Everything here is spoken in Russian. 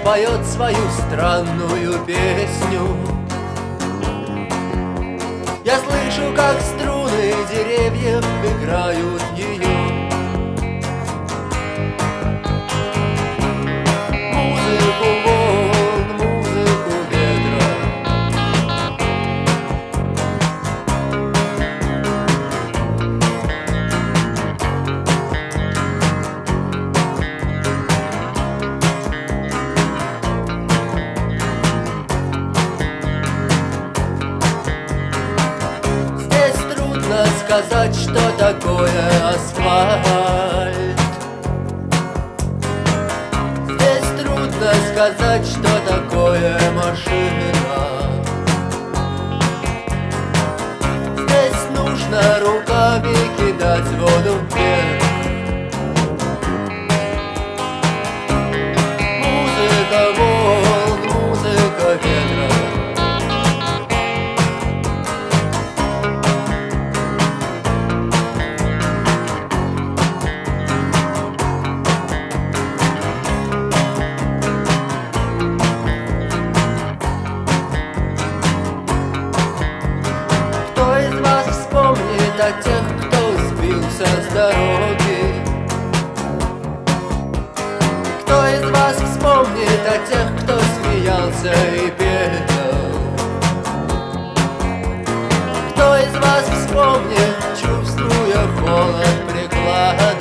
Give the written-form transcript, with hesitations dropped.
поет свою странную песню. Я слышу, как струны деревьев играют ее. Музыку волн, музыку ветра. Здесь трудно сказать, что такое асфальт. Здесь трудно сказать, что такое машина. Здесь нужно руками кидать воду вверх. Музыка волн, музыка ветра. Вспомнит о тех, кто сбился с дороги. Кто из вас вспомнит о тех, кто смеялся и пел? Кто из вас вспомнит, чувствуя холод приклада?